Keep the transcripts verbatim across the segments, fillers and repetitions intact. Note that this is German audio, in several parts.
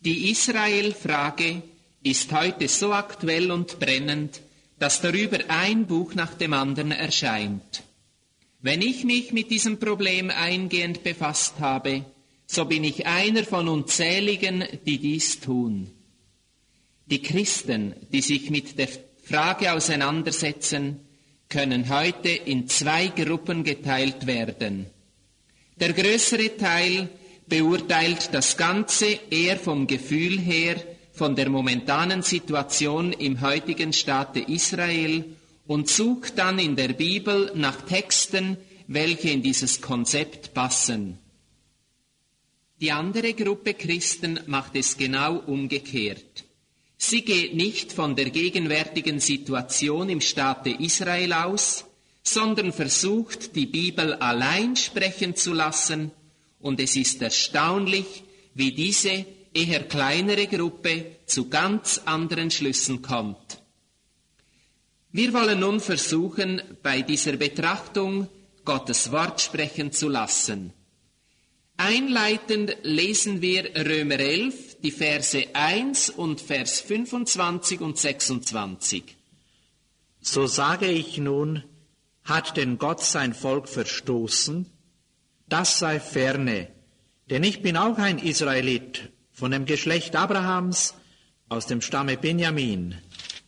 Die Israel-Frage ist heute so aktuell und brennend, dass darüber ein Buch nach dem anderen erscheint. Wenn ich mich mit diesem Problem eingehend befasst habe, so bin ich einer von unzähligen, die dies tun. Die Christen, die sich mit der Frage auseinandersetzen, können heute in zwei Gruppen geteilt werden. Der größere Teil beurteilt das Ganze eher vom Gefühl her, von der momentanen Situation im heutigen Staate Israel und sucht dann in der Bibel nach Texten, welche in dieses Konzept passen. Die andere Gruppe Christen macht es genau umgekehrt. Sie geht nicht von der gegenwärtigen Situation im Staate Israel aus, sondern versucht, die Bibel allein sprechen zu lassen, und es ist erstaunlich, wie diese eher kleinere Gruppe zu ganz anderen Schlüssen kommt. Wir wollen nun versuchen, bei dieser Betrachtung Gottes Wort sprechen zu lassen. Einleitend lesen wir Römer elf, die Verse eins und Vers fünfundzwanzig und sechsundzwanzig. So sage ich nun, hat denn Gott sein Volk verstoßen? Das sei ferne, denn ich bin auch ein Israelit, von dem Geschlecht Abrahams, aus dem Stamme Benjamin.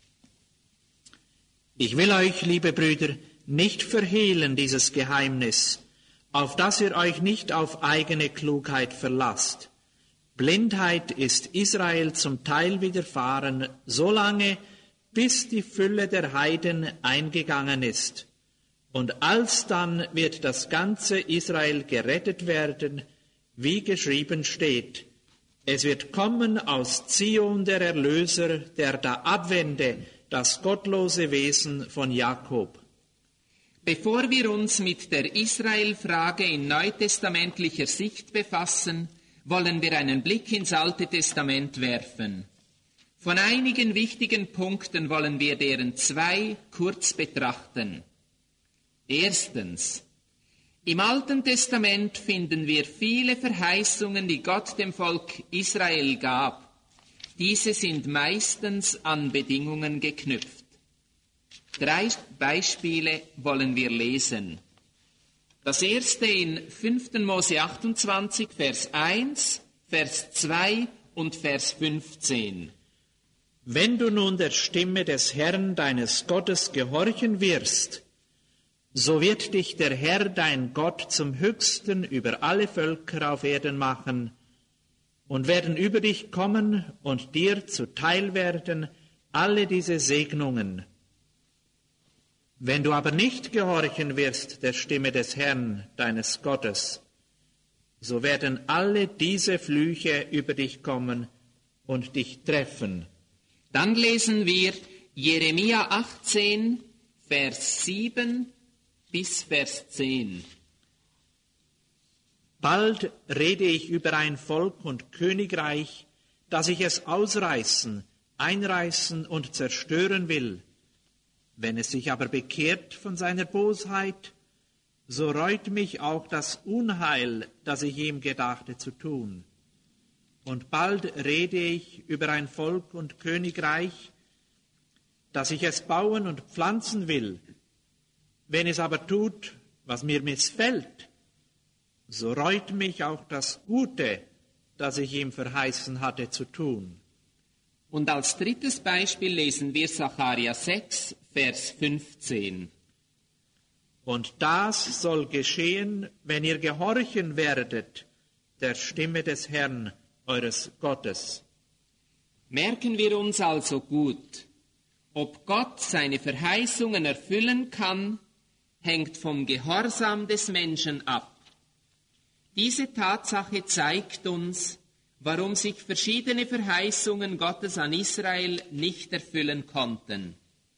Ich will euch, liebe Brüder, nicht verhehlen dieses Geheimnis, auf dass ihr euch nicht auf eigene Klugheit verlasst. Blindheit ist Israel zum Teil widerfahren, solange, bis die Fülle der Heiden eingegangen ist. Und alsdann wird das ganze Israel gerettet werden, wie geschrieben steht. Es wird kommen aus Zion der Erlöser, der da abwende das gottlose Wesen von Jakob. Bevor wir uns mit der Israel-Frage in neutestamentlicher Sicht befassen, wollen wir einen Blick ins Alte Testament werfen. Von einigen wichtigen Punkten wollen wir deren zwei kurz betrachten. Erstens. Im Alten Testament finden wir viele Verheißungen, die Gott dem Volk Israel gab. Diese sind meistens an Bedingungen geknüpft. Drei Beispiele wollen wir lesen. Das erste in fünften Mose achtundzwanzig, Vers eins, Vers zwei und Vers fünfzehn. Wenn du nun der Stimme des Herrn deines Gottes gehorchen wirst, so wird dich der Herr dein Gott zum Höchsten über alle Völker auf Erden machen und werden über dich kommen und dir zuteil werden alle diese Segnungen. Wenn du aber nicht gehorchen wirst der Stimme des Herrn deines Gottes, so werden alle diese Flüche über dich kommen und dich treffen. Dann lesen wir Jeremia achtzehn, Vers sieben bis Vers zehn. Bald rede ich über ein Volk und Königreich, dass ich es ausreißen, einreißen und zerstören will. Wenn es sich aber bekehrt von seiner Bosheit, so reut mich auch das Unheil, das ich ihm gedachte zu tun. Und bald rede ich über ein Volk und Königreich, dass ich es bauen und pflanzen will. Wenn es aber tut, was mir missfällt, so reut mich auch das Gute, das ich ihm verheißen hatte zu tun. Und als drittes Beispiel lesen wir Sacharja sechs, Vers fünfzehn. Und das soll geschehen, wenn ihr gehorchen werdet der Stimme des Herrn, eures Gottes. Merken wir uns also gut, ob Gott seine Verheißungen erfüllen kann, hängt vom Gehorsam des Menschen ab. Diese Tatsache zeigt uns, warum sich verschiedene Verheißungen Gottes an Israel nicht erfüllen konnten.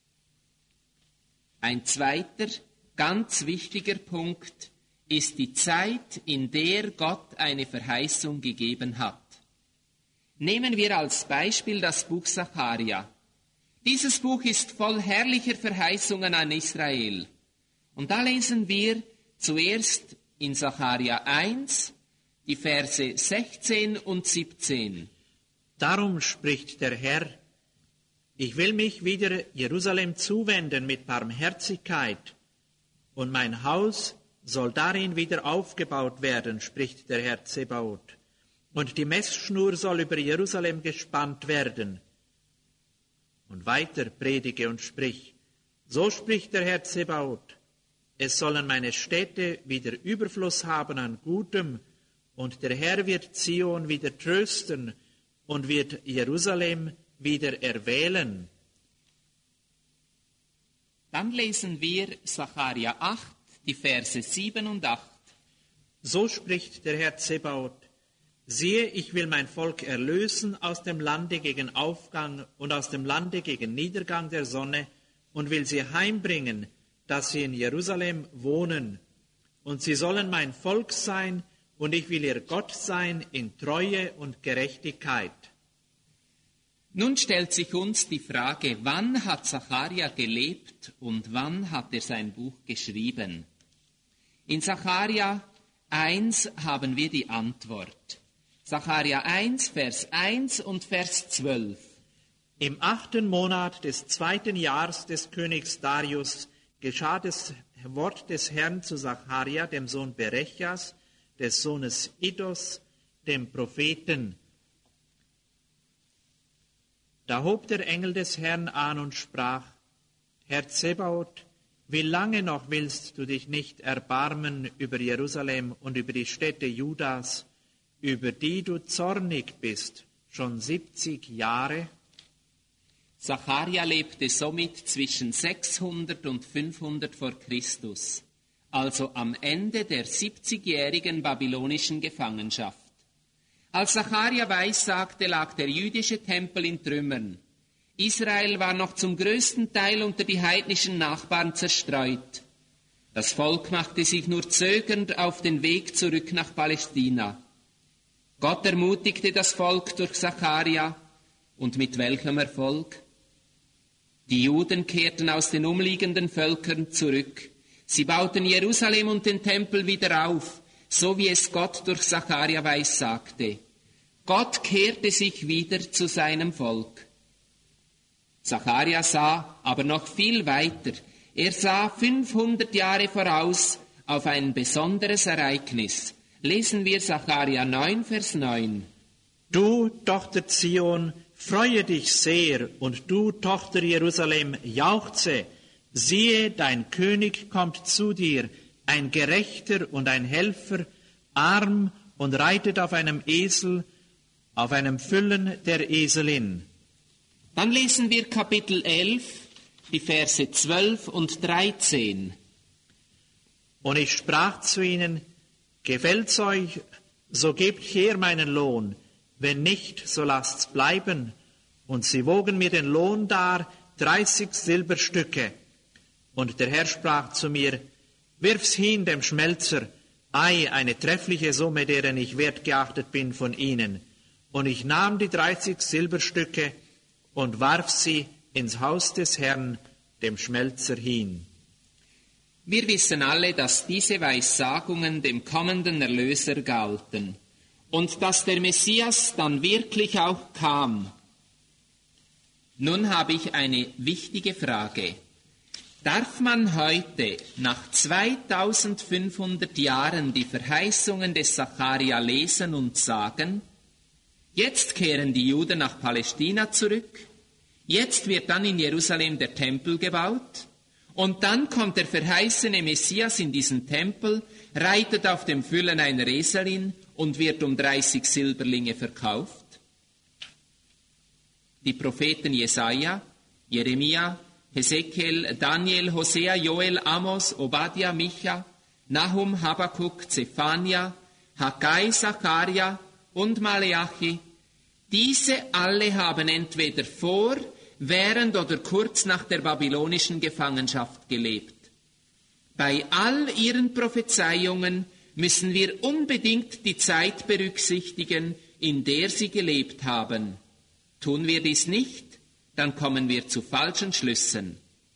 Ein zweiter, ganz wichtiger Punkt ist die Zeit, in der Gott eine Verheißung gegeben hat. Nehmen wir als Beispiel das Buch Sacharja. Dieses Buch ist voll herrlicher Verheißungen an Israel. Und da lesen wir zuerst in Sacharja eins, die Verse sechzehn und siebzehn. Darum spricht der Herr, ich will mich wieder Jerusalem zuwenden mit Barmherzigkeit, und mein Haus soll darin wieder aufgebaut werden, spricht der Herr Zebaoth. Und die Messschnur soll über Jerusalem gespannt werden. Und weiter predige und sprich, so spricht der Herr Zebaoth, es sollen meine Städte wieder Überfluss haben an Gutem, und der Herr wird Zion wieder trösten und wird Jerusalem wieder erwählen. Dann lesen wir Sacharja acht, die Verse sieben und acht. So spricht der Herr Zebaoth, siehe, ich will mein Volk erlösen aus dem Lande gegen Aufgang und aus dem Lande gegen Niedergang der Sonne und will sie heimbringen, dass sie in Jerusalem wohnen. Und sie sollen mein Volk sein, und ich will ihr Gott sein in Treue und Gerechtigkeit. Nun stellt sich uns die Frage, wann hat Sacharja gelebt und wann hat er sein Buch geschrieben? In Sacharja eins haben wir die Antwort. Sacharja eins, Vers eins und Vers zwölf. Im achten Monat des zweiten Jahres des Königs Darius geschah das Wort des Herrn zu Sacharja, dem Sohn Berechjas, des Sohnes Iddos, dem Propheten. Da hob der Engel des Herrn an und sprach, Herr Zebaoth, wie lange noch willst du dich nicht erbarmen über Jerusalem und über die Städte Judas, über die du zornig bist, schon siebzig Jahre? Sacharja lebte somit zwischen sechshundert und fünfhundert vor Christus, also am Ende der siebzigjährigen babylonischen Gefangenschaft. Als Sacharja weissagte, lag der jüdische Tempel in Trümmern. Israel war noch zum größten Teil unter die heidnischen Nachbarn zerstreut. Das Volk machte sich nur zögernd auf den Weg zurück nach Palästina. Gott ermutigte das Volk durch Sacharja, und mit welchem Erfolg? Die Juden kehrten aus den umliegenden Völkern zurück. Sie bauten Jerusalem und den Tempel wieder auf, so wie es Gott durch Sacharja weissagte. Gott kehrte sich wieder zu seinem Volk. Sacharja sah aber noch viel weiter. Er sah fünfhundert Jahre voraus auf ein besonderes Ereignis. Lesen wir Sacharja neun, Vers neun. Du, Tochter Zion, freue dich sehr, und du, Tochter Jerusalem, jauchze. Siehe, dein König kommt zu dir, ein Gerechter und ein Helfer, arm und reitet auf einem Esel, auf einem Füllen der Eselin. Dann lesen wir Kapitel elf, die Verse zwölf und dreizehn. Und ich sprach zu ihnen, gefällt's euch, so gebt her meinen Lohn, wenn nicht, so lasst's bleiben. Und sie wogen mir den Lohn dar, dreißig Silberstücke. Und der Herr sprach zu mir, wirf's hin dem Schmelzer, ei, eine treffliche Summe, deren ich wert geachtet bin von ihnen. Und ich nahm die dreißig Silberstücke und warf sie ins Haus des Herrn, dem Schmelzer, hin. Wir wissen alle, dass diese Weissagungen dem kommenden Erlöser galten und dass der Messias dann wirklich auch kam. Nun habe ich eine wichtige Frage. Darf man heute, nach zweitausendfünfhundert Jahren, die Verheißungen des Sacharja lesen und sagen, jetzt kehren die Juden nach Palästina zurück, jetzt wird dann in Jerusalem der Tempel gebaut, und dann kommt der verheißene Messias in diesen Tempel, reitet auf dem Füllen einer Eselin und wird um dreißig Silberlinge verkauft? Die Propheten Jesaja, Jeremia, Hesekiel, Daniel, Hosea, Joel, Amos, Obadja, Micha, Nahum, Habakuk, Zephania, Haggai, Sacharja und Maleachi, diese alle haben entweder vor, während oder kurz nach der babylonischen Gefangenschaft gelebt. Bei all ihren Prophezeiungen müssen wir unbedingt die Zeit berücksichtigen, in der sie gelebt haben. Tun wir dies nicht, dann kommen wir zu falschen Schlüssen.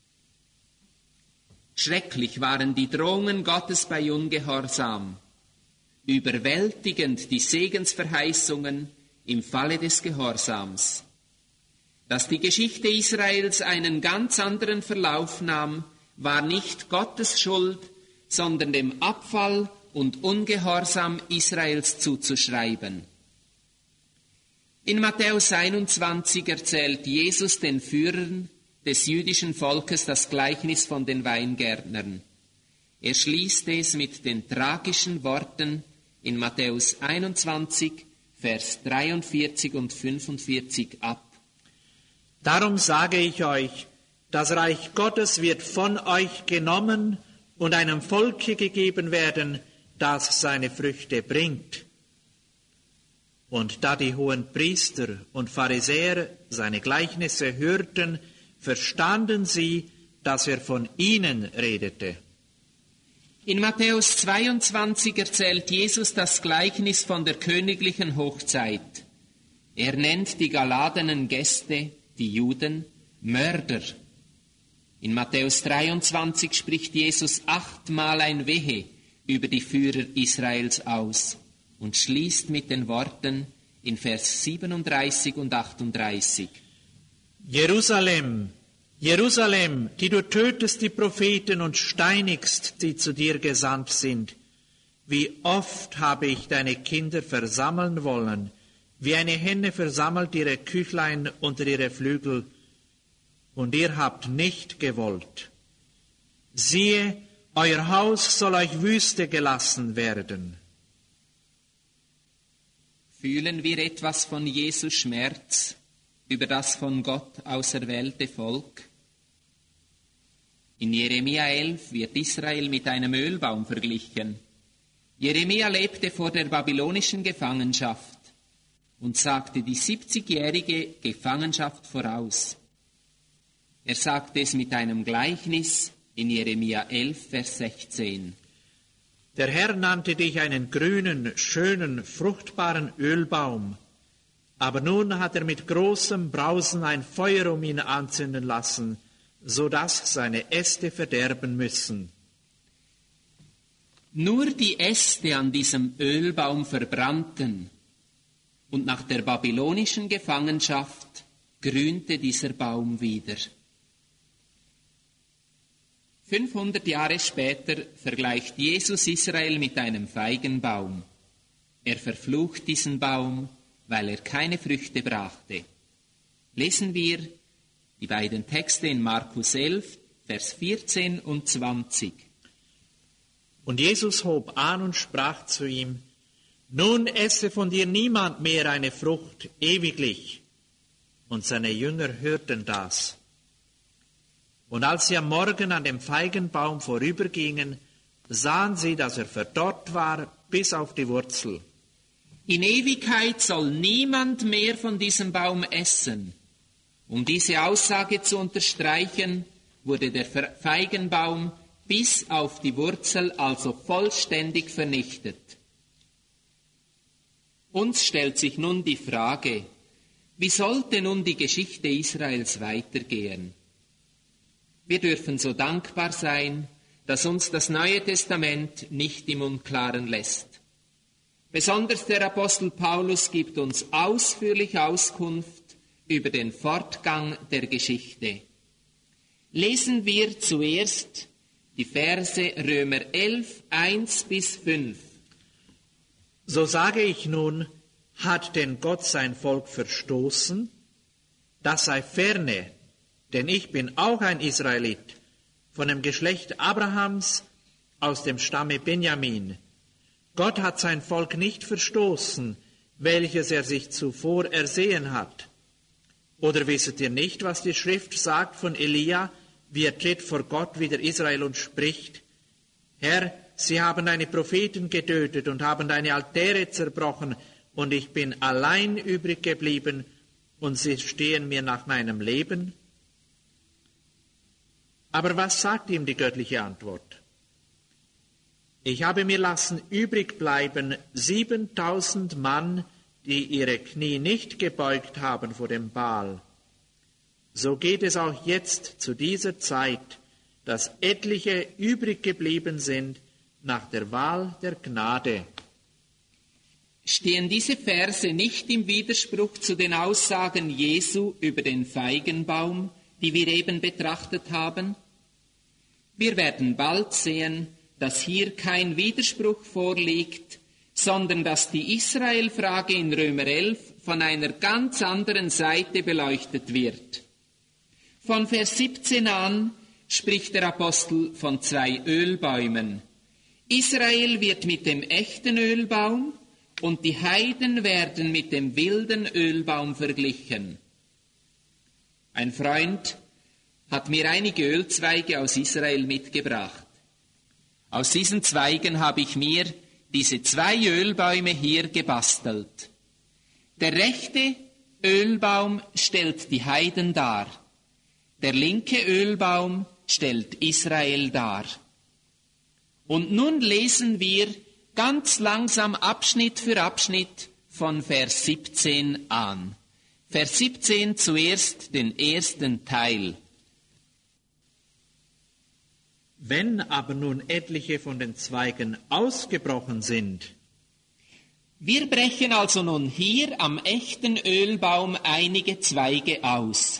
Schrecklich waren die Drohungen Gottes bei Ungehorsam, überwältigend die Segensverheißungen, im Falle des Gehorsams. Dass die Geschichte Israels einen ganz anderen Verlauf nahm, war nicht Gottes Schuld, sondern dem Abfall und Ungehorsam Israels zuzuschreiben. In Matthäus einundzwanzig erzählt Jesus den Führern des jüdischen Volkes das Gleichnis von den Weingärtnern. Er schließt es mit den tragischen Worten in Matthäus einundzwanzig, Vers dreiundvierzig und fünfundvierzig ab. Darum sage ich euch, das Reich Gottes wird von euch genommen und einem Volke gegeben werden, das seine Früchte bringt. Und da die hohen Priester und Pharisäer seine Gleichnisse hörten, verstanden sie, dass er von ihnen redete. In Matthäus zweiundzwanzig erzählt Jesus das Gleichnis von der königlichen Hochzeit. Er nennt die geladenen Gäste, die Juden, Mörder. In Matthäus dreiundzwanzig spricht Jesus achtmal ein Wehe über die Führer Israels aus und schließt mit den Worten in Vers siebenunddreißig und achtunddreißig. Jerusalem, Jerusalem, die du tötest die Propheten und steinigst, die zu dir gesandt sind. Wie oft habe ich deine Kinder versammeln wollen, wie eine Henne versammelt ihre Küchlein unter ihre Flügel, und ihr habt nicht gewollt. Siehe, euer Haus soll euch Wüste gelassen werden. Fühlen wir etwas von Jesu Schmerz über das von Gott auserwählte Volk? In Jeremia elf wird Israel mit einem Ölbaum verglichen. Jeremia lebte vor der babylonischen Gefangenschaft und sagte die siebzigjährige Gefangenschaft voraus. Er sagte es mit einem Gleichnis in Jeremia elf, Vers sechzehn. Der Herr nannte dich einen grünen, schönen, fruchtbaren Ölbaum, aber nun hat er mit großem Brausen ein Feuer um ihn anzünden lassen, so dass seine Äste verderben müssen. Nur die Äste an diesem Ölbaum verbrannten, und nach der babylonischen Gefangenschaft grünte dieser Baum wieder. fünfhundert Jahre später vergleicht Jesus Israel mit einem Feigenbaum. Er verflucht diesen Baum, weil er keine Früchte brachte. Lesen wir die beiden Texte in Markus elf, Vers vierzehn und zwanzig. Und Jesus hob an und sprach zu ihm, nun esse von dir niemand mehr eine Frucht ewiglich. Und seine Jünger hörten das. Und als sie am Morgen an dem Feigenbaum vorübergingen, sahen sie, dass er verdorrt war bis auf die Wurzel. In Ewigkeit soll niemand mehr von diesem Baum essen. Um diese Aussage zu unterstreichen, wurde der Feigenbaum bis auf die Wurzel, also vollständig vernichtet. Uns stellt sich nun die Frage, wie sollte nun die Geschichte Israels weitergehen? Wir dürfen so dankbar sein, dass uns das Neue Testament nicht im Unklaren lässt. Besonders der Apostel Paulus gibt uns ausführlich Auskunft über den Fortgang der Geschichte. Lesen wir zuerst die Verse Römer elf, eins bis fünf. So sage ich nun, hat denn Gott sein Volk verstoßen? Das sei ferne, denn ich bin auch ein Israelit, von dem Geschlecht Abrahams aus dem Stamme Benjamin. Gott hat sein Volk nicht verstoßen, welches er sich zuvor ersehen hat. Oder wisset ihr nicht, was die Schrift sagt von Elia, wie er tritt vor Gott wider Israel und spricht, Herr, sie haben deine Propheten getötet und haben deine Altäre zerbrochen, und ich bin allein übrig geblieben, und sie stehen mir nach meinem Leben? Aber was sagt ihm die göttliche Antwort? Ich habe mir lassen übrig bleiben siebentausend Mann, die ihre Knie nicht gebeugt haben vor dem Baal. So geht es auch jetzt zu dieser Zeit, dass etliche übrig geblieben sind nach der Wahl der Gnade. Stehen diese Verse nicht im Widerspruch zu den Aussagen Jesu über den Feigenbaum, die wir eben betrachtet haben? Wir werden bald sehen, dass hier kein Widerspruch vorliegt, sondern dass die Israel-Frage in Römer elf von einer ganz anderen Seite beleuchtet wird. Von Vers siebzehn an spricht der Apostel von zwei Ölbäumen. Israel wird mit dem echten Ölbaum und die Heiden werden mit dem wilden Ölbaum verglichen. Ein Freund hat mir einige Ölzweige aus Israel mitgebracht. Aus diesen Zweigen habe ich mir diese zwei Ölbäume hier gebastelt. Der rechte Ölbaum stellt die Heiden dar. Der linke Ölbaum stellt Israel dar. Und nun lesen wir ganz langsam Abschnitt für Abschnitt von Vers siebzehn an. Vers siebzehn zuerst den ersten Teil. Wenn aber nun etliche von den Zweigen ausgebrochen sind. Wir brechen also nun hier am echten Ölbaum einige Zweige aus.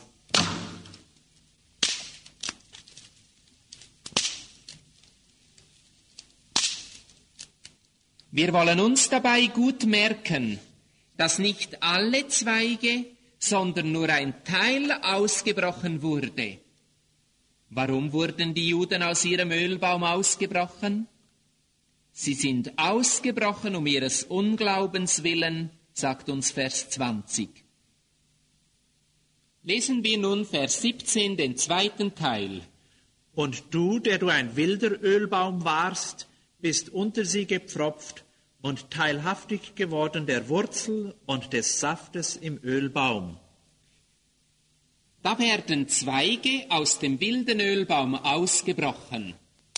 Wir wollen uns dabei gut merken, dass nicht alle Zweige, sondern nur ein Teil ausgebrochen wurde. Warum wurden die Juden aus ihrem Ölbaum ausgebrochen? Sie sind ausgebrochen um ihres Unglaubens willen, sagt uns Vers zwanzig. Lesen wir nun Vers siebzehn, den zweiten Teil. Und du, der du ein wilder Ölbaum warst, bist unter sie gepfropft und teilhaftig geworden der Wurzel und des Saftes im Ölbaum. Da werden Zweige aus dem wilden Ölbaum ausgebrochen.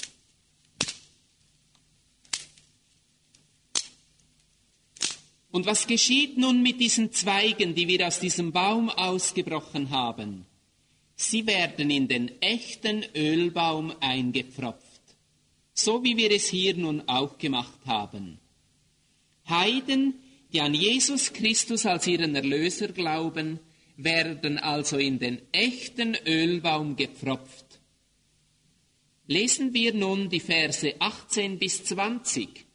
Und was geschieht nun mit diesen Zweigen, die wir aus diesem Baum ausgebrochen haben? Sie werden in den echten Ölbaum eingepfropft, so wie wir es hier nun auch gemacht haben. Heiden, die an Jesus Christus als ihren Erlöser glauben, werden also in den echten Ölbaum gepfropft. Lesen wir nun die Verse achtzehn bis zwanzig.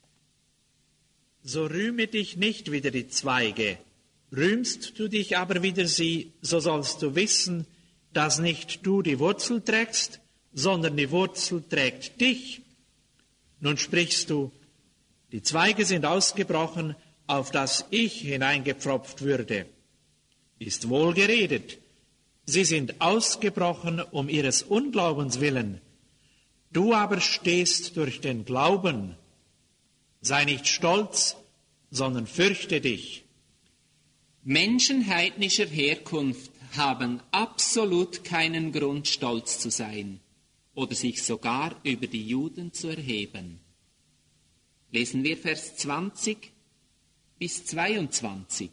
So rühme dich nicht wider die Zweige, rühmst du dich aber wider sie, so sollst du wissen, dass nicht du die Wurzel trägst, sondern die Wurzel trägt dich. Nun sprichst du, die Zweige sind ausgebrochen, auf dass ich hineingepfropft würde. Ist wohl geredet. Sie sind ausgebrochen um ihres Unglaubens willen. Du aber stehst durch den Glauben. Sei nicht stolz, sondern fürchte dich. Menschen heidnischer Herkunft haben absolut keinen Grund, stolz zu sein oder sich sogar über die Juden zu erheben. Lesen wir Vers zwanzig bis zweiundzwanzig.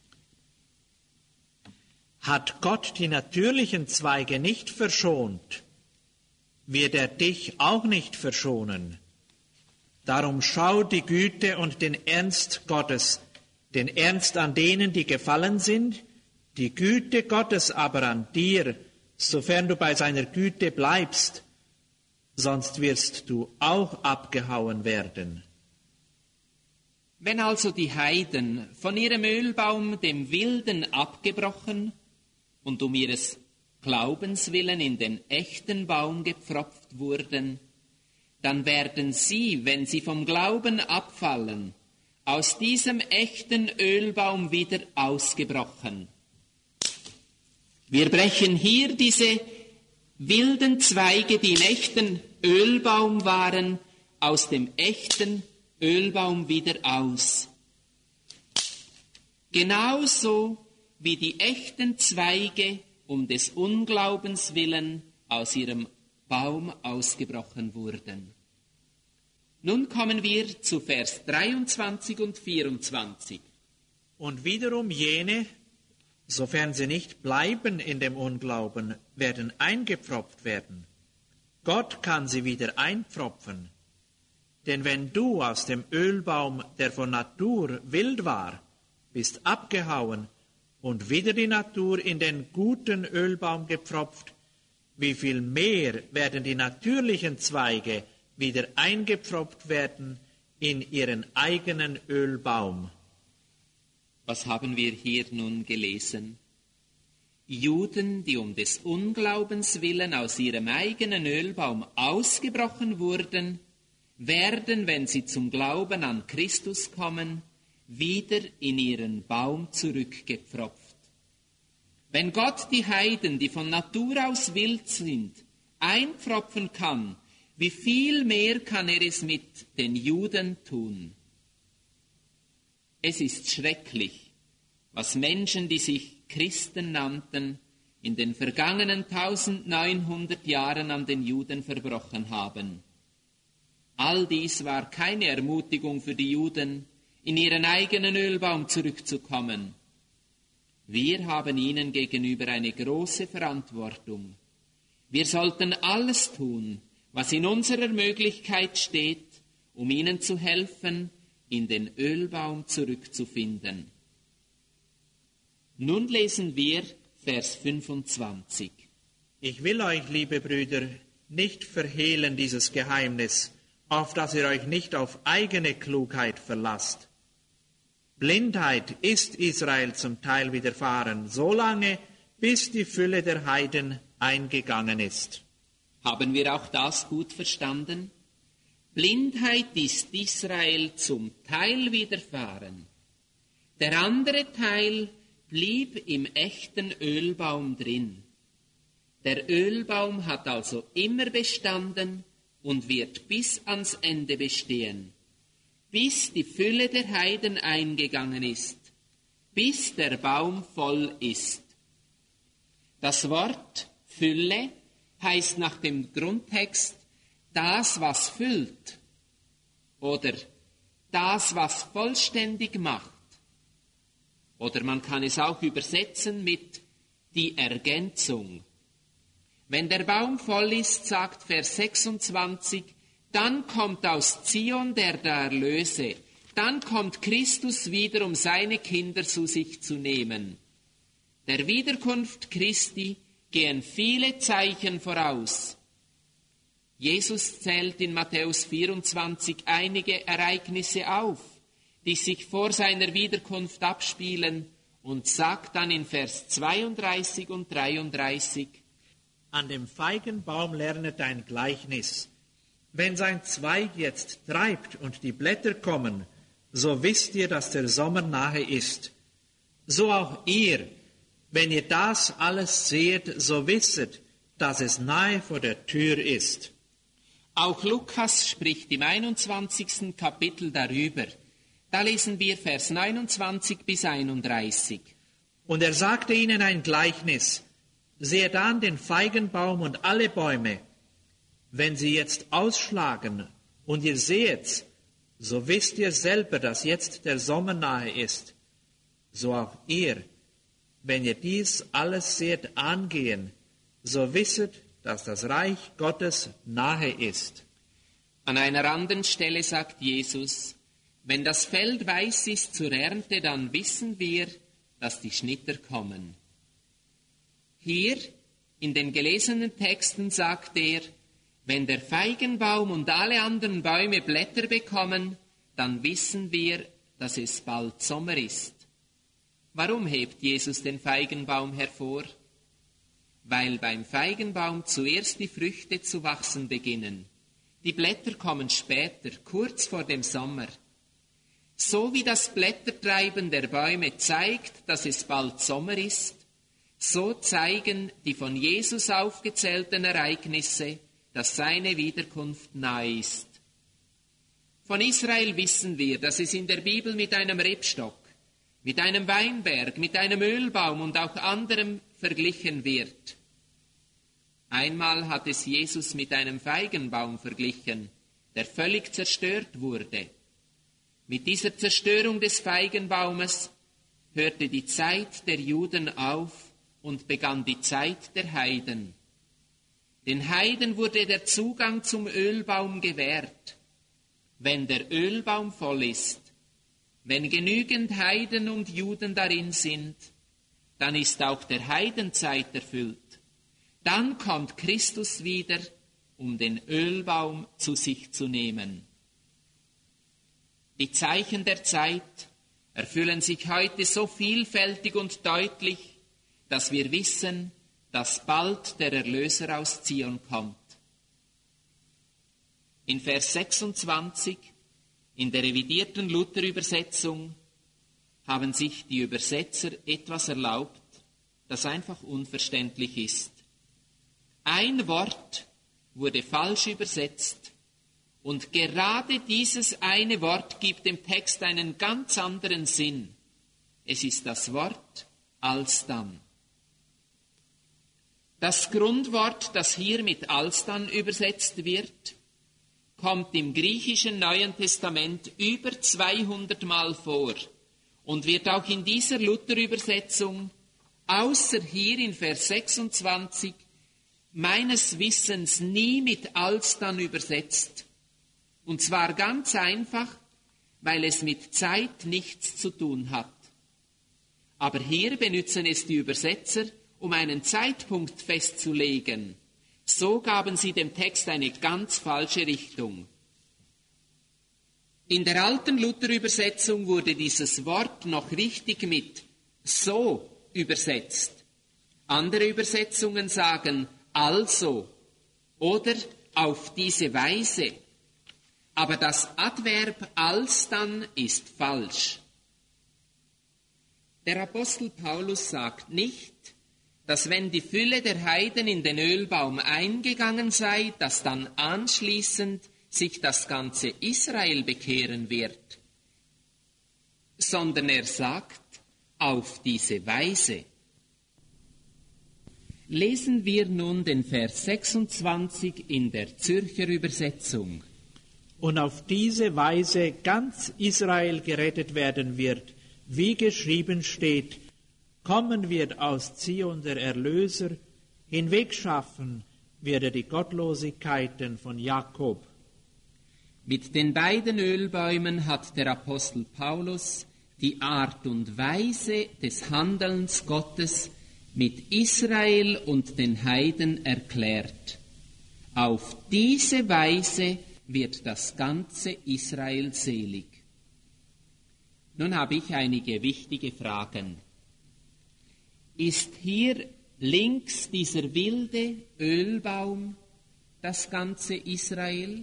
Hat Gott die natürlichen Zweige nicht verschont, wird er dich auch nicht verschonen. Darum schau die Güte und den Ernst Gottes, den Ernst an denen, die gefallen sind, die Güte Gottes aber an dir, sofern du bei seiner Güte bleibst, sonst wirst du auch abgehauen werden. Wenn also die Heiden von ihrem Ölbaum, dem Wilden, abgebrochen und um ihres Glaubens willen in den echten Baum gepfropft wurden, dann werden sie, wenn sie vom Glauben abfallen, aus diesem echten Ölbaum wieder ausgebrochen. Wir brechen hier diese wilden Zweige, die im echten Ölbaum waren, aus dem echten Ölbaum wieder aus. Genauso wie die echten Zweige um des Unglaubens willen aus ihrem Baum ausgebrochen wurden. Nun kommen wir zu Vers dreiundzwanzig und vierundzwanzig. Und wiederum jene, sofern sie nicht bleiben in dem Unglauben, werden eingepfropft werden. Gott kann sie wieder einpfropfen. Denn wenn du aus dem Ölbaum, der von Natur wild war, bist abgehauen und wieder die Natur in den guten Ölbaum gepfropft, wie viel mehr werden die natürlichen Zweige wieder eingepfropft werden in ihren eigenen Ölbaum. Was haben wir hier nun gelesen? Juden, die um des Unglaubens willen aus ihrem eigenen Ölbaum ausgebrochen wurden, werden, wenn sie zum Glauben an Christus kommen, wieder in ihren Baum zurückgepfropft. Wenn Gott die Heiden, die von Natur aus wild sind, einpfropfen kann, wie viel mehr kann er es mit den Juden tun? Es ist schrecklich, was Menschen, die sich Christen nannten, in den vergangenen neunzehnhundert Jahren an den Juden verbrochen haben. All dies war keine Ermutigung für die Juden, in ihren eigenen Ölbaum zurückzukommen. Wir haben ihnen gegenüber eine große Verantwortung. Wir sollten alles tun, was in unserer Möglichkeit steht, um ihnen zu helfen, in den Ölbaum zurückzufinden. Nun lesen wir Vers fünfundzwanzig. Ich will euch, liebe Brüder, nicht verhehlen dieses Geheimnis, auf dass ihr euch nicht auf eigene Klugheit verlasst. Blindheit ist Israel zum Teil widerfahren, solange bis die Fülle der Heiden eingegangen ist. Haben wir auch das gut verstanden? Blindheit ist Israel zum Teil widerfahren. Der andere Teil blieb im echten Ölbaum drin. Der Ölbaum hat also immer bestanden und wird bis ans Ende bestehen, bis die Fülle der Heiden eingegangen ist, bis der Baum voll ist. Das Wort Fülle heißt nach dem Grundtext das, was füllt oder das, was vollständig macht. Oder man kann es auch übersetzen mit die Ergänzung. Wenn der Baum voll ist, sagt Vers sechsundzwanzig, dann kommt aus Zion der da Erlöse, dann kommt Christus wieder, um seine Kinder zu sich zu nehmen. Der Wiederkunft Christi gehen viele Zeichen voraus. Jesus zählt in Matthäus vierundzwanzig einige Ereignisse auf, die sich vor seiner Wiederkunft abspielen, und sagt dann in Vers zweiunddreißig und dreiunddreißig, An dem Feigenbaum lernet ein Gleichnis. Wenn sein Zweig jetzt treibt und die Blätter kommen, so wisst ihr, dass der Sommer nahe ist. So auch ihr, wenn ihr das alles seht, so wisset, dass es nahe vor der Tür ist. Auch Lukas spricht im einundzwanzigsten Kapitel darüber. Da lesen wir Vers neunundzwanzig bis einunddreißig. Und er sagte ihnen ein Gleichnis. Seht an den Feigenbaum und alle Bäume. Wenn sie jetzt ausschlagen und ihr seht's, so wisst ihr selber, dass jetzt der Sommer nahe ist. So auch ihr, wenn ihr dies alles seht angehen, so wisset, dass das Reich Gottes nahe ist. An einer anderen Stelle sagt Jesus, wenn das Feld weiß ist zur Ernte, dann wissen wir, dass die Schnitter kommen. Hier in den gelesenen Texten sagt er, wenn der Feigenbaum und alle anderen Bäume Blätter bekommen, dann wissen wir, dass es bald Sommer ist. Warum hebt Jesus den Feigenbaum hervor? Weil beim Feigenbaum zuerst die Früchte zu wachsen beginnen. Die Blätter kommen später, kurz vor dem Sommer. So wie das Blättertreiben der Bäume zeigt, dass es bald Sommer ist, so zeigen die von Jesus aufgezählten Ereignisse, dass seine Wiederkunft nahe ist. Von Israel wissen wir, dass es in der Bibel mit einem Rebstock, mit einem Weinberg, mit einem Ölbaum und auch anderem verglichen wird. Einmal hat es Jesus mit einem Feigenbaum verglichen, der völlig zerstört wurde. Mit dieser Zerstörung des Feigenbaumes hörte die Zeit der Juden auf und begann die Zeit der Heiden. Den Heiden wurde der Zugang zum Ölbaum gewährt. wenn der Ölbaum voll ist, wenn genügend Heiden und Juden darin sind, dann ist auch der Heidenzeit erfüllt. Dann kommt Christus wieder, um den Ölbaum zu sich zu nehmen. Die Zeichen der Zeit erfüllen sich heute so vielfältig und deutlich, dass wir wissen, dass bald der Erlöser aus Zion kommt. In Vers sechsundzwanzig, in der revidierten Luther-Übersetzung, haben sich die Übersetzer etwas erlaubt, das einfach unverständlich ist. Ein Wort wurde falsch übersetzt und gerade dieses eine Wort gibt dem Text einen ganz anderen Sinn. Es ist das Wort alsdann. Das Grundwort, das hier mit alsdann übersetzt wird, kommt im griechischen Neuen Testament über zweihundert Mal vor und wird auch in dieser Luther-Übersetzung, außer hier in Vers sechsundzwanzig, meines Wissens nie mit alsdann übersetzt. Und zwar ganz einfach, weil es mit Zeit nichts zu tun hat. Aber hier benutzen es die Übersetzer, um einen Zeitpunkt festzulegen. So gaben sie dem Text eine ganz falsche Richtung. In der alten Luther-Übersetzung wurde dieses Wort noch richtig mit so übersetzt. Andere Übersetzungen sagen also oder auf diese Weise. Aber das Adverb alsdann ist falsch. Der Apostel Paulus sagt nicht, dass wenn die Fülle der Heiden in den Ölbaum eingegangen sei, dass dann anschließend sich das ganze Israel bekehren wird, sondern er sagt, auf diese Weise. Lesen wir nun den Vers sechsundzwanzig in der Zürcher Übersetzung. Und auf diese Weise ganz Israel gerettet werden wird, wie geschrieben steht, kommen wird aus Zion der Erlöser, hinwegschaffen wird er die Gottlosigkeiten von Jakob. Mit den beiden Ölbäumen hat der Apostel Paulus die Art und Weise des Handelns Gottes mit Israel und den Heiden erklärt. Auf diese Weise wird das ganze Israel selig. Nun habe ich einige wichtige Fragen. Ist hier links dieser wilde Ölbaum das ganze Israel?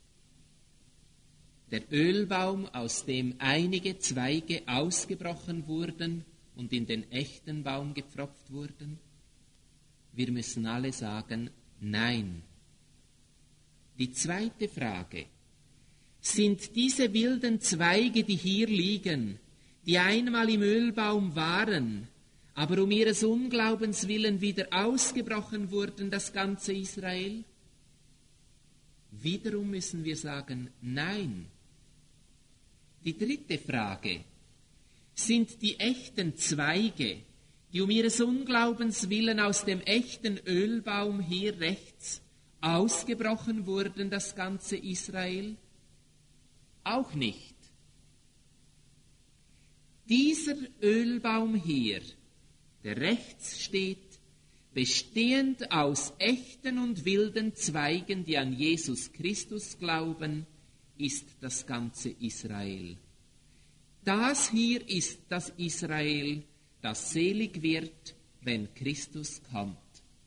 Der Ölbaum, aus dem einige Zweige ausgebrochen wurden und in den echten Baum gepfropft wurden? Wir müssen alle sagen, nein. Die zweite Frage: Sind diese wilden Zweige, die hier liegen, die einmal im Ölbaum waren, aber um ihres Unglaubens willen wieder ausgebrochen wurden, das ganze Israel? Wiederum müssen wir sagen, nein. Die dritte Frage: Sind die echten Zweige, die um ihres Unglaubens willen aus dem echten Ölbaum hier rechts ausgebrochen wurden, das ganze Israel? Auch nicht. Dieser Ölbaum hier, der rechts steht, bestehend aus echten und wilden Zweigen, die an Jesus Christus glauben, ist das ganze Israel. Das hier ist das Israel, das selig wird, wenn Christus kommt.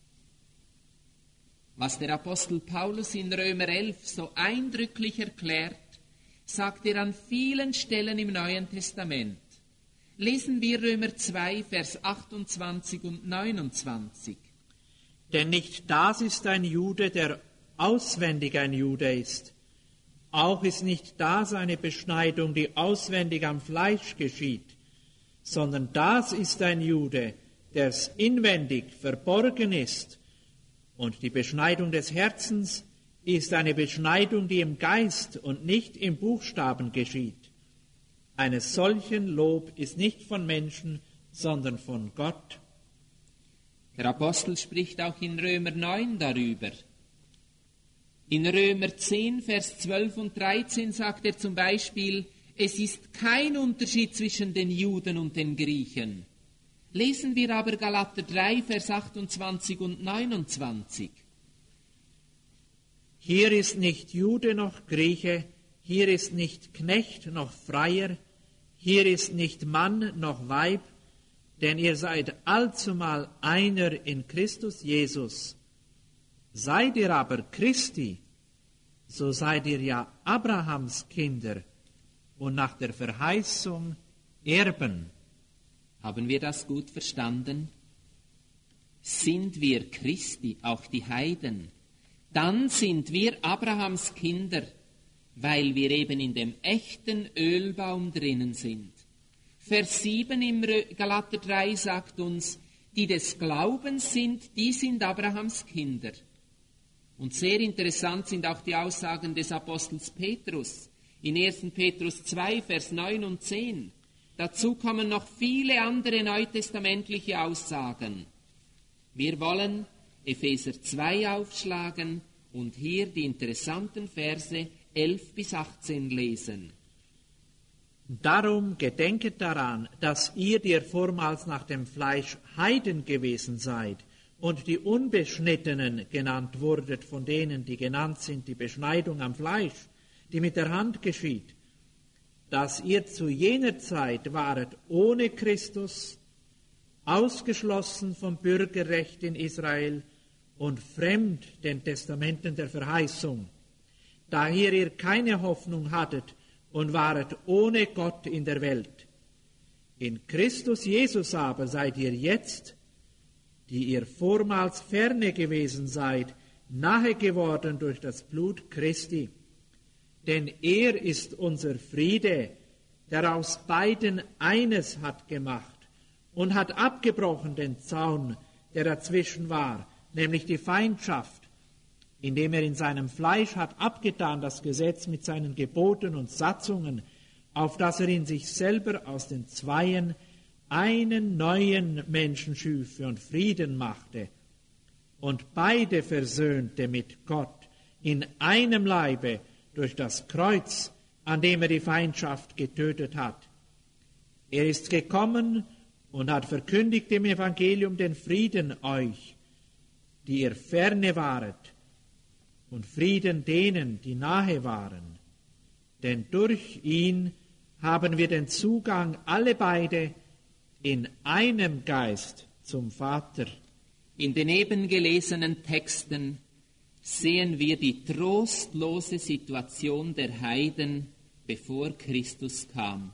Was der Apostel Paulus in Römer elf so eindrücklich erklärt, sagt er an vielen Stellen im Neuen Testament. Lesen wir Römer zwei, Vers achtundzwanzig und neunundzwanzig. Denn nicht das ist ein Jude, der auswendig ein Jude ist. Auch ist nicht das eine Beschneidung, die auswendig am Fleisch geschieht, sondern das ist ein Jude, der's inwendig verborgen ist. Und die Beschneidung des Herzens ist eine Beschneidung, die im Geist und nicht im Buchstaben geschieht. Eines solchen Lob ist nicht von Menschen, sondern von Gott. Der Apostel spricht auch in Römer neun darüber. In Römer zehn, Vers zwölf und dreizehn sagt er zum Beispiel, es ist kein Unterschied zwischen den Juden und den Griechen. Lesen wir aber Galater drei, Vers achtundzwanzig und neunundzwanzig. Hier ist nicht Jude noch Grieche, hier ist nicht Knecht noch Freier, hier ist nicht Mann noch Weib, denn ihr seid allzumal einer in Christus Jesus. Seid ihr aber Christi, so seid ihr ja Abrahams Kinder und nach der Verheißung Erben. Haben wir das gut verstanden? Sind wir Christi, auch die Heiden, dann sind wir Abrahams Kinder, weil wir eben in dem echten Ölbaum drinnen sind. Vers sieben im Galater drei sagt uns, die des Glaubens sind, die sind Abrahams Kinder. Und sehr interessant sind auch die Aussagen des Apostels Petrus in ersten Petrus zwei, Vers neun und zehn. Dazu kommen noch viele andere neutestamentliche Aussagen. Wir wollen Epheser zwei aufschlagen und hier die interessanten Verse elf bis achtzehn lesen. Darum gedenket daran, dass ihr, die ihr vormals nach dem Fleisch Heiden gewesen seid und die Unbeschnittenen genannt wurdet von denen, die genannt sind, die Beschneidung am Fleisch, die mit der Hand geschieht, dass ihr zu jener Zeit waret ohne Christus, ausgeschlossen vom Bürgerrecht in Israel und fremd den Testamenten der Verheißung, daher ihr keine Hoffnung hattet und waret ohne Gott in der Welt. In Christus Jesus aber seid ihr jetzt, die ihr vormals ferne gewesen seid, nahe geworden durch das Blut Christi. Denn er ist unser Friede, der aus beiden eines hat gemacht und hat abgebrochen den Zaun, der dazwischen war, nämlich die Feindschaft, indem er in seinem Fleisch hat abgetan das Gesetz mit seinen Geboten und Satzungen, auf dass er in sich selber aus den Zweien einen neuen Menschen schüfe und Frieden machte und beide versöhnte mit Gott in einem Leibe durch das Kreuz, an dem er die Feindschaft getötet hat. Er ist gekommen und hat verkündigt im Evangelium den Frieden euch, die ihr ferne waret, und Frieden denen, die nahe waren. Denn durch ihn haben wir den Zugang alle beide in einem Geist zum Vater. In den eben gelesenen Texten sehen wir die trostlose Situation der Heiden, bevor Christus kam.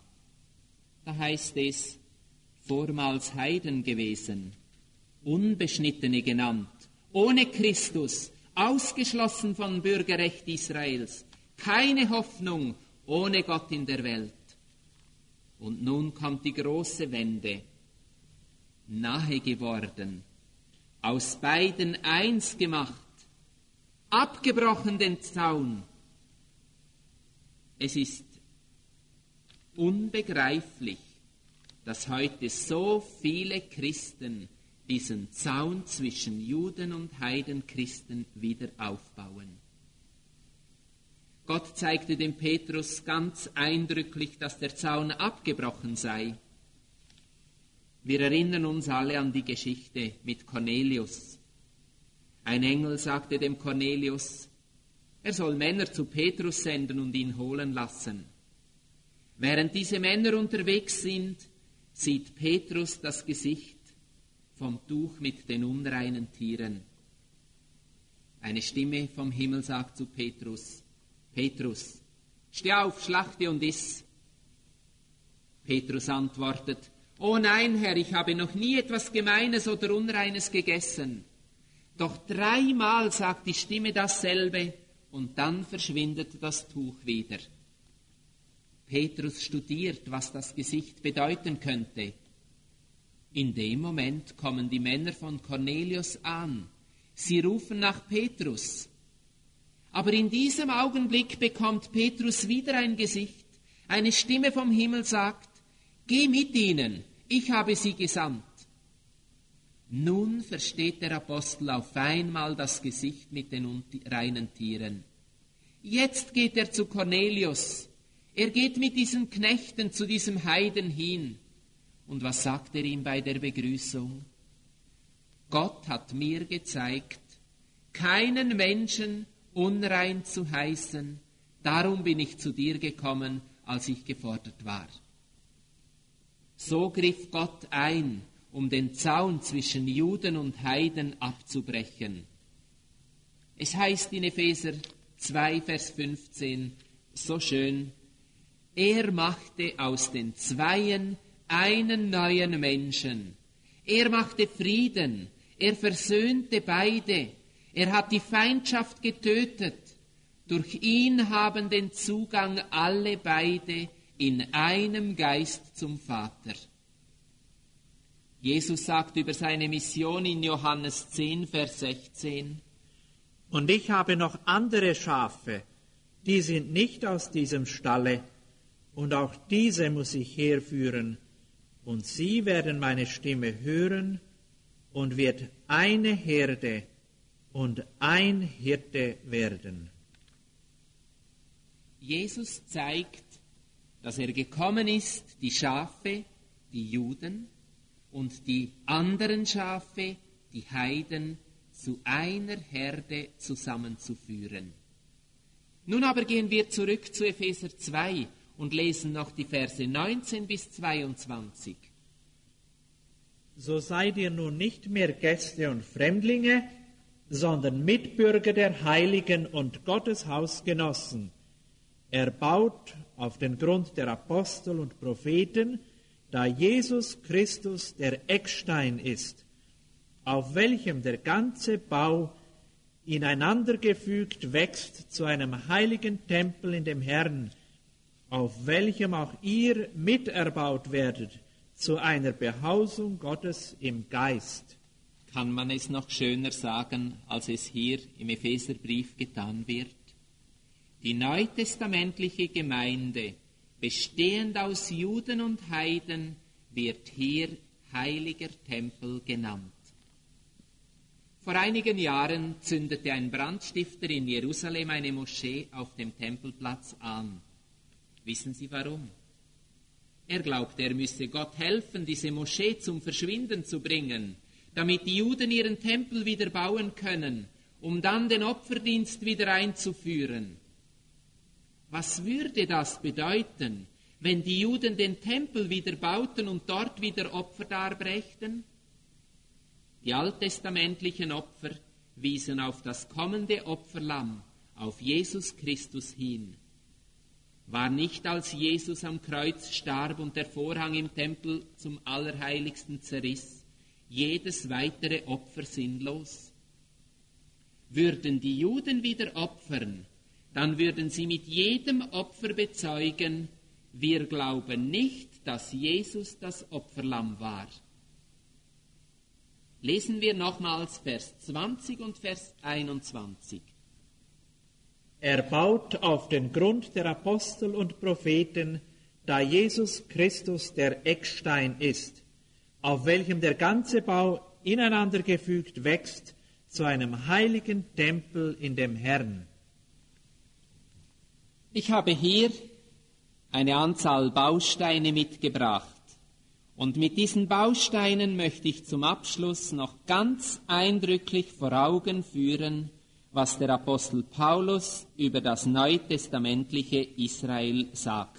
Da heißt es, vormals Heiden gewesen, Unbeschnittene genannt, ohne Christus, ausgeschlossen vom Bürgerrecht Israels, keine Hoffnung, ohne Gott in der Welt. Und nun kommt die große Wende, nahe geworden, aus beiden eins gemacht, abgebrochen den Zaun. Es ist unbegreiflich, dass heute so viele Christen diesen Zaun zwischen Juden und Heidenchristen wieder aufbauen. Gott zeigte dem Petrus ganz eindrücklich, dass der Zaun abgebrochen sei. Wir erinnern uns alle an die Geschichte mit Cornelius. Ein Engel sagte dem Cornelius, er soll Männer zu Petrus senden und ihn holen lassen. Während diese Männer unterwegs sind, sieht Petrus das Gesicht vom Tuch mit den unreinen Tieren. Eine Stimme vom Himmel sagt zu Petrus, Petrus, steh auf, schlachte und iss. Petrus antwortet, oh nein, Herr, ich habe noch nie etwas Gemeines oder Unreines gegessen. Doch dreimal sagt die Stimme dasselbe und dann verschwindet das Tuch wieder. Petrus studiert, was das Gesicht bedeuten könnte. In dem Moment kommen die Männer von Cornelius an. Sie rufen nach Petrus. Aber in diesem Augenblick bekommt Petrus wieder ein Gesicht. Eine Stimme vom Himmel sagt, geh mit ihnen, ich habe sie gesandt. Nun versteht der Apostel auf einmal das Gesicht mit den unreinen Tieren. Jetzt geht er zu Cornelius. Er geht mit diesen Knechten zu diesem Heiden hin. Und was sagt er ihm bei der Begrüßung? Gott hat mir gezeigt, keinen Menschen unrein zu heißen. Darum bin ich zu dir gekommen, als ich gefordert war. So griff Gott ein, um den Zaun zwischen Juden und Heiden abzubrechen. Es heißt in Epheser zwei, Vers fünfzehn, so schön, er machte aus den Zweien einen neuen Menschen. Er machte Frieden, er versöhnte beide, er hat die Feindschaft getötet. Durch ihn haben den Zugang alle beide in einem Geist zum Vater. Jesus sagt über seine Mission in Johannes zehn, Vers sechzehn, und ich habe noch andere Schafe, die sind nicht aus diesem Stalle, und auch diese muss ich herführen, und sie werden meine Stimme hören, und wird eine Herde und ein Hirte werden. Jesus zeigt, dass er gekommen ist, die Schafe, die Juden, und die anderen Schafe, die Heiden, zu einer Herde zusammenzuführen. Nun aber gehen wir zurück zu Epheser zwei und lesen noch die Verse neunzehn bis zweiundzwanzig. So seid ihr nun nicht mehr Gäste und Fremdlinge, sondern Mitbürger der Heiligen und Gottes Hausgenossen, erbaut auf den Grund der Apostel und Propheten, da Jesus Christus der Eckstein ist, auf welchem der ganze Bau ineinandergefügt wächst zu einem heiligen Tempel in dem Herrn, auf welchem auch ihr miterbaut werdet zu einer Behausung Gottes im Geist. Kann man es noch schöner sagen, als es hier im Epheserbrief getan wird? Die neutestamentliche Gemeinde, bestehend aus Juden und Heiden, wird hier heiliger Tempel genannt. Vor einigen Jahren zündete ein Brandstifter in Jerusalem eine Moschee auf dem Tempelplatz an. Wissen Sie warum? Er glaubte, er müsse Gott helfen, diese Moschee zum Verschwinden zu bringen, damit die Juden ihren Tempel wieder bauen können, um dann den Opferdienst wieder einzuführen. Was würde das bedeuten, wenn die Juden den Tempel wieder bauten und dort wieder Opfer darbrächten? Die alttestamentlichen Opfer wiesen auf das kommende Opferlamm, auf Jesus Christus hin. War nicht, als Jesus am Kreuz starb und der Vorhang im Tempel zum Allerheiligsten zerriss, jedes weitere Opfer sinnlos? Würden die Juden wieder opfern, dann würden sie mit jedem Opfer bezeugen, wir glauben nicht, dass Jesus das Opferlamm war. Lesen wir nochmals Vers zwanzig und Vers einundzwanzig. Er baut auf den Grund der Apostel und Propheten, da Jesus Christus der Eckstein ist, auf welchem der ganze Bau ineinandergefügt wächst zu einem heiligen Tempel in dem Herrn. Ich habe hier eine Anzahl Bausteine mitgebracht. Und mit diesen Bausteinen möchte ich zum Abschluss noch ganz eindrücklich vor Augen führen, was der Apostel Paulus über das neutestamentliche Israel sagt.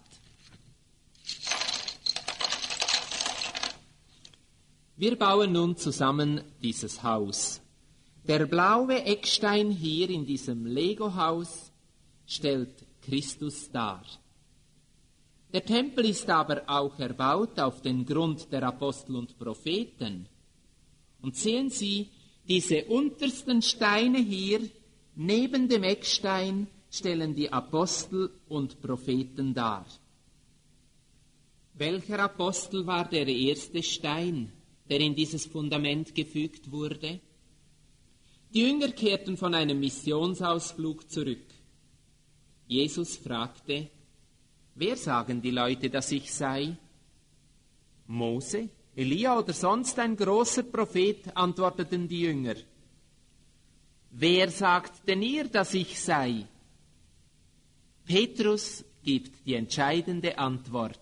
Wir bauen nun zusammen dieses Haus. Der blaue Eckstein hier in diesem Lego-Haus stellt Christus dar. Der Tempel ist aber auch erbaut auf den Grund der Apostel und Propheten. Und sehen Sie, diese untersten Steine hier neben dem Eckstein stellen die Apostel und Propheten dar. Welcher Apostel war der erste Stein, der in dieses Fundament gefügt wurde? Die Jünger kehrten von einem Missionsausflug zurück. Jesus fragte, wer sagen die Leute, dass ich sei? Mose Elia oder sonst ein großer Prophet, antworteten die Jünger. Wer sagt denn ihr, dass ich sei? Petrus gibt die entscheidende Antwort.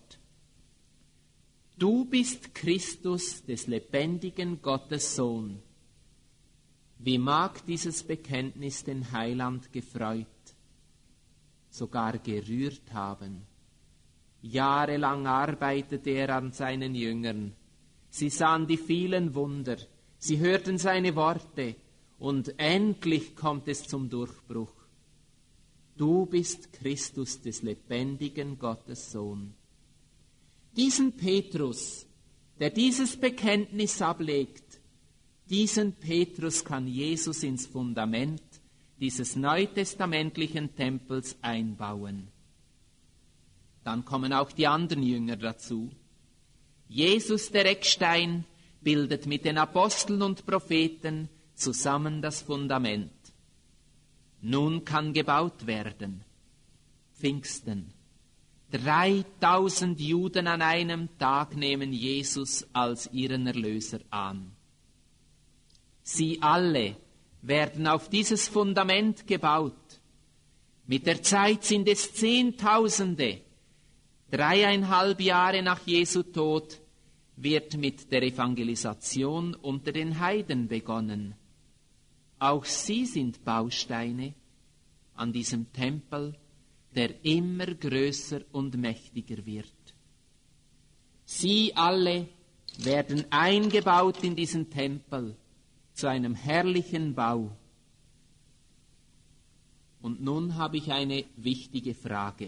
Du bist Christus, des lebendigen Gottes Sohn. Wie mag dieses Bekenntnis den Heiland gefreut, sogar gerührt haben. Jahrelang arbeitete er an seinen Jüngern. Sie sahen die vielen Wunder, sie hörten seine Worte und endlich kommt es zum Durchbruch. Du bist Christus, des lebendigen Gottes Sohn. Diesen Petrus, der dieses Bekenntnis ablegt, diesen Petrus kann Jesus ins Fundament dieses neutestamentlichen Tempels einbauen. Dann kommen auch die anderen Jünger dazu. Jesus, der Eckstein, bildet mit den Aposteln und Propheten zusammen das Fundament. Nun kann gebaut werden. Pfingsten. dreitausend Juden an einem Tag nehmen Jesus als ihren Erlöser an. Sie alle werden auf dieses Fundament gebaut. Mit der Zeit sind es Zehntausende. Dreieinhalb Jahre nach Jesu Tod wird mit der Evangelisation unter den Heiden begonnen. Auch sie sind Bausteine an diesem Tempel, der immer größer und mächtiger wird. Sie alle werden eingebaut in diesen Tempel zu einem herrlichen Bau. Und nun habe ich eine wichtige Frage.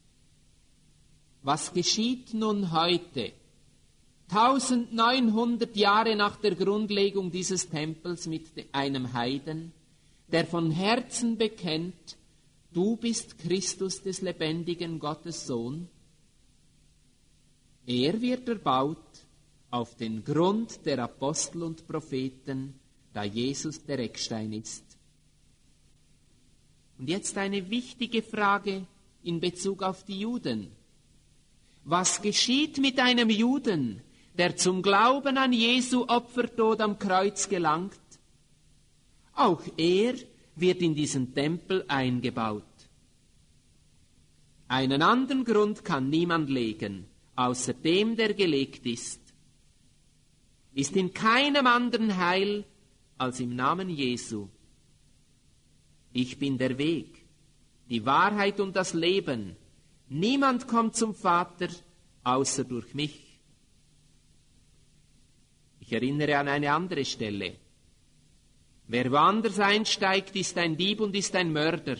Was geschieht nun heute, neunzehnhundert Jahre nach der Grundlegung dieses Tempels, mit einem Heiden, der von Herzen bekennt, du bist Christus, des lebendigen Gottes Sohn? Er wird erbaut auf den Grund der Apostel und Propheten, da Jesus der Eckstein ist. Und jetzt eine wichtige Frage in Bezug auf die Juden. Was geschieht mit einem Juden, der zum Glauben an Jesu Opfertod am Kreuz gelangt? Auch er wird in diesen Tempel eingebaut. Einen anderen Grund kann niemand legen, außer dem, der gelegt ist. Ist in keinem anderen Heil als im Namen Jesu. Ich bin der Weg, die Wahrheit und das Leben. Niemand kommt zum Vater, außer durch mich. Ich erinnere an eine andere Stelle. Wer woanders einsteigt, ist ein Dieb und ist ein Mörder.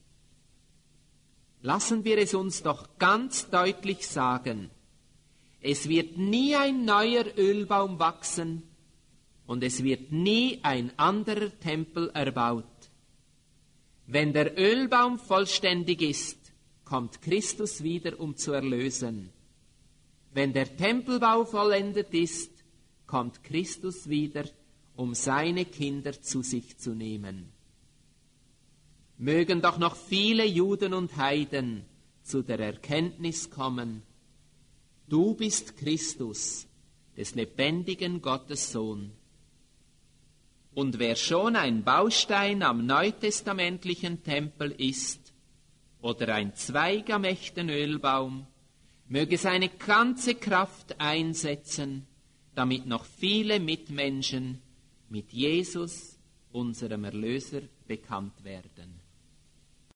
Lassen wir es uns doch ganz deutlich sagen. Es wird nie ein neuer Ölbaum wachsen und es wird nie ein anderer Tempel erbaut. Wenn der Ölbaum vollständig ist, kommt Christus wieder, um zu erlösen. Wenn der Tempelbau vollendet ist, kommt Christus wieder, um seine Kinder zu sich zu nehmen. Mögen doch noch viele Juden und Heiden zu der Erkenntnis kommen, du bist Christus, des lebendigen Gottes Sohn. Und wer schon ein Baustein am neutestamentlichen Tempel ist oder ein Zweig am echten Ölbaum, möge seine ganze Kraft einsetzen, damit noch viele Mitmenschen mit Jesus, unserem Erlöser, bekannt werden.